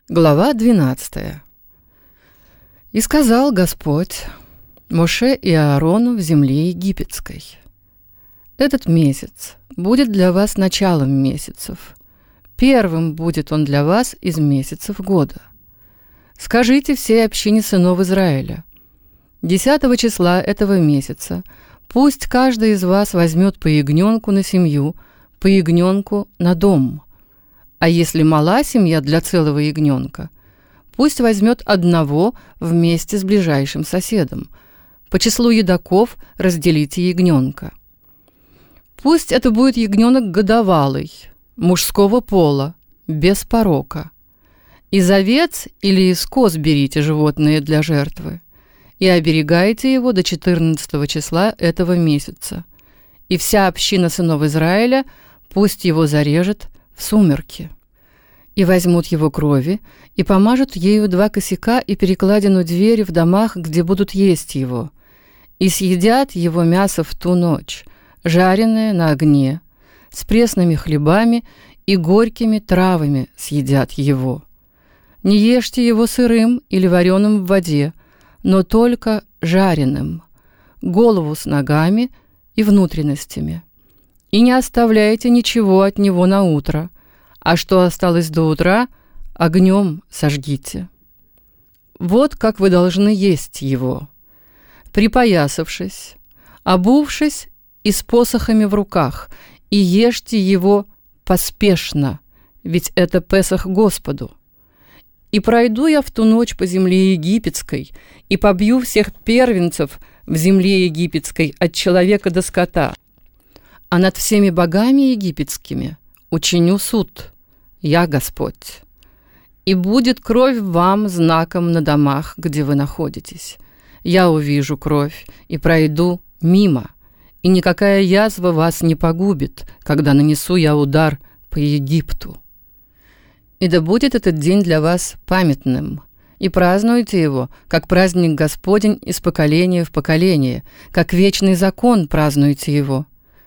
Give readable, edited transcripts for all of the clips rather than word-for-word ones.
Глава 12. «И сказал Господь Моше и Аарону в земле египетской: этот месяц будет для вас началом месяцев, первым будет он для вас из месяцев года. Скажите всей общине сынов Израиля: 10 числа этого месяца пусть каждый из вас возьмет по ягненку на семью, по ягненку на дом. А если мала семья для целого ягненка, пусть возьмет одного вместе с ближайшим соседом. По числу едоков разделите ягненка. Пусть это будет ягненок годовалый, мужского пола, без порока. Из овец или из коз берите животное для жертвы, и оберегайте его до 14 числа этого месяца. И вся община сынов Израиля пусть его зарежет в сумерки. И возьмут его крови, и помажут ею 2 косяка и перекладину двери в домах, где будут есть его, и съедят его мясо в ту ночь, жареное на огне, с пресными хлебами и горькими травами съедят его. Не ешьте его сырым или вареным в воде, но только жареным, голову с ногами и внутренностями. И не оставляйте ничего от него на утро, а что осталось до утра, огнем сожгите. Вот как вы должны есть его: припоясавшись, обувшись и с посохами в руках, и ешьте его поспешно, ведь это Песах Господу. И пройду я в ту ночь по земле египетской, и побью всех первенцев в земле египетской от человека до скота, а над всеми богами египетскими учиню суд, я Господь. И будет кровь вам знаком на домах, где вы находитесь. Я увижу кровь и пройду мимо, и никакая язва вас не погубит, когда нанесу я удар по Египту. И да будет этот день для вас памятным, и празднуйте его, как праздник Господень из поколения в поколение, как вечный закон празднуйте его.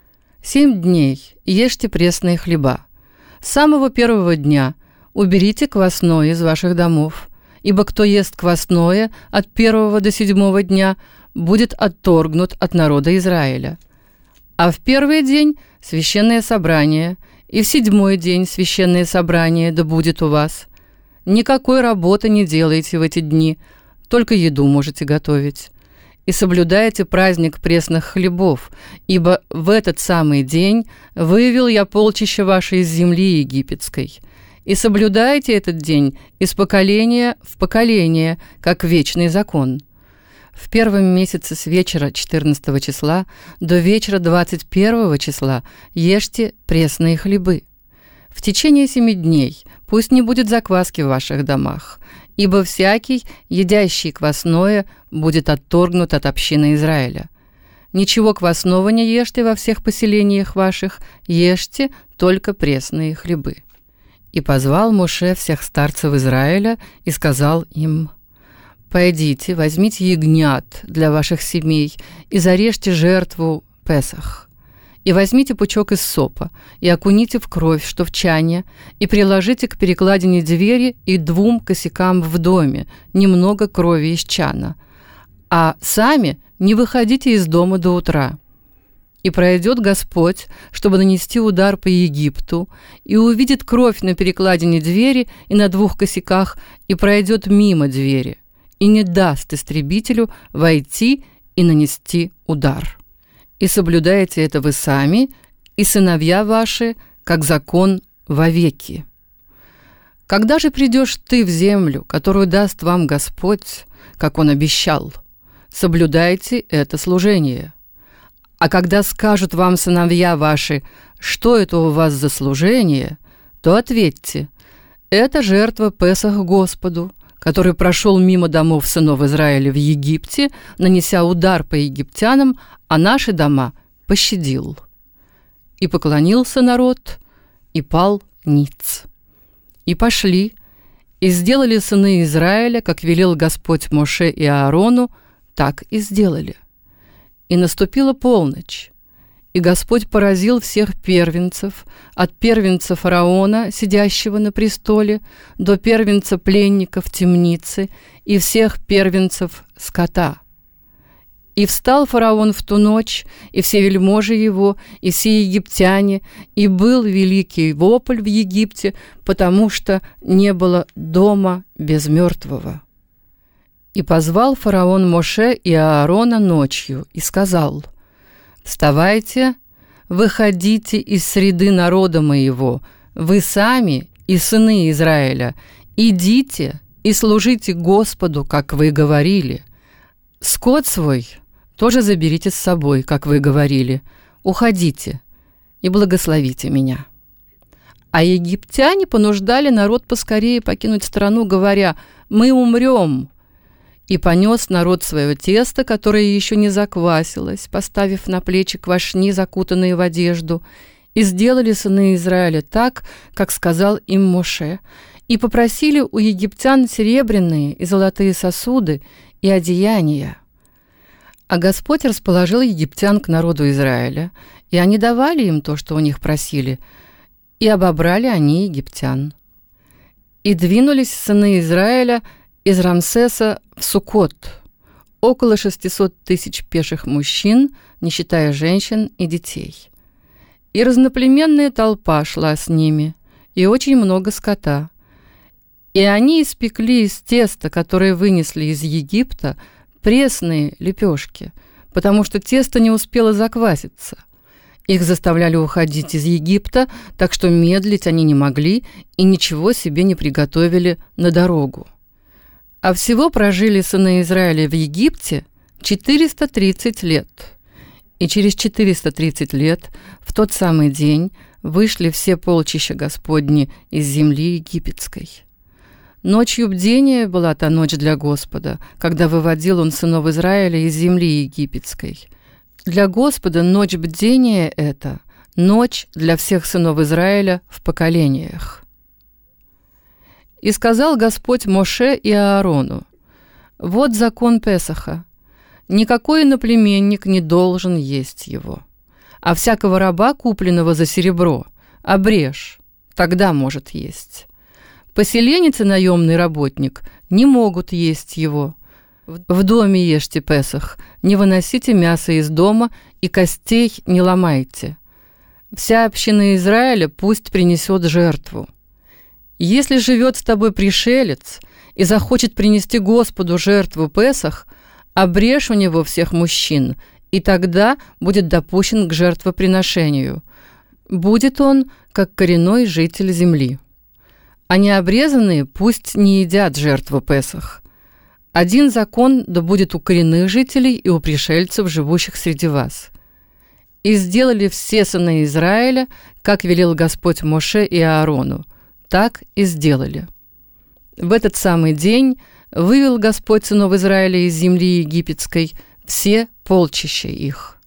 7 дней ешьте пресные хлеба. С самого первого дня уберите квасное из ваших домов, ибо кто ест квасное от 1 до 7 дня, будет отторгнут от народа Израиля. А в первый день священное собрание, и в 7 день священное собрание да будет у вас. Никакой работы не делайте в эти дни, только еду можете готовить. И соблюдайте праздник пресных хлебов, ибо в этот самый день вывел я полчища ваше из земли египетской. И соблюдайте этот день из поколения в поколение, как вечный закон. В первом месяце с вечера 14 числа до вечера 21 числа ешьте пресные хлебы. В течение 7 дней пусть не будет закваски в ваших домах, ибо всякий, едящий квасное, будет отторгнут от общины Израиля. Ничего квасного не ешьте во всех поселениях ваших, ешьте только пресные хлебы. И позвал Моше всех старцев Израиля и сказал им: «Пойдите, возьмите ягнят для ваших семей и зарежьте жертву Песах. И возьмите пучок из сопа, и окуните в кровь, что в чане, и приложите к перекладине двери и 2 косякам в доме немного крови из чана. А сами не выходите из дома до утра. И пройдет Господь, чтобы нанести удар по Египту, и увидит кровь на перекладине двери и на 2 косяках, и пройдет мимо двери, и не даст истребителю войти и нанести удар. И соблюдаете это вы сами и сыновья ваши, как закон вовеки. Когда же придешь ты в землю, которую даст вам Господь, как Он обещал, соблюдайте это служение. А когда скажут вам сыновья ваши, что это у вас за служение, то ответьте: это жертва Песах Господу, который прошел мимо домов сынов Израиля в Египте, нанеся удар по египтянам, а наши дома пощадил. И поклонился народ, и пал ниц. И пошли, и сделали сыны Израиля, как велел Господь Моше и Аарону, так и сделали. И наступила полночь, И Господь поразил всех первенцев, от первенца фараона, сидящего на престоле, до первенца пленника в темнице, и всех первенцев скота. И встал фараон в ту ночь, и все вельможи его, и все египтяне, и был великий вопль в Египте, потому что не было дома без мертвого. И позвал фараон Моше и Аарона ночью, и сказал: «Вставайте, выходите из среды народа моего, вы сами и сыны Израиля, идите и служите Господу, как вы говорили. Скот свой тоже заберите с собой, как вы говорили. Уходите и благословите меня». А египтяне понуждали народ поскорее покинуть страну, говоря: «Мы умрем». И понес народ свое тесто, которое еще не заквасилось, поставив на плечи квашни, закутанные в одежду. И сделали сыны Израиля так, как сказал им Моше, и попросили у египтян серебряные и золотые сосуды и одеяния. А Господь расположил египтян к народу Израиля, и они давали им то, что у них просили, и обобрали они египтян. И двинулись сыны Израиля из Рамсеса в Суккот, около 600 тысяч пеших мужчин, не считая женщин и детей. И разноплеменная толпа шла с ними, и очень много скота. И они испекли из теста, которое вынесли из Египта, пресные лепешки, потому что тесто не успело закваситься. Их заставляли уходить из Египта, так что медлить они не могли и ничего себе не приготовили на дорогу. А всего прожили сыны Израиля в Египте 430 лет. И через 430 лет, в тот самый день, вышли все полчища Господни из земли египетской. Ночью бдения была та ночь для Господа, когда выводил он сынов Израиля из земли египетской. Для Господа ночь бдения — это ночь для всех сынов Израиля в поколениях. И сказал Господь Моше и Аарону: «Вот закон Песаха. Никакой иноплеменник не должен есть его, а всякого раба, купленного за серебро, обрежь, тогда может есть. Поселенец и наемный работник не могут есть его. В доме ешьте Песах, не выносите мясо из дома и костей не ломайте. Вся община Израиля пусть принесет жертву. Если живет с тобой пришелец и захочет принести Господу жертву Песах, обрежь у него всех мужчин, и тогда будет допущен к жертвоприношению. Будет он, как коренной житель земли. А необрезанные пусть не едят жертву Песах. Один закон да будет у коренных жителей и у пришельцев, живущих среди вас». И сделали все сыны Израиля, как велел Господь Моше и Аарону. Так и сделали. В этот самый день вывел Господь сынов Израиля из земли египетской, все полчища их.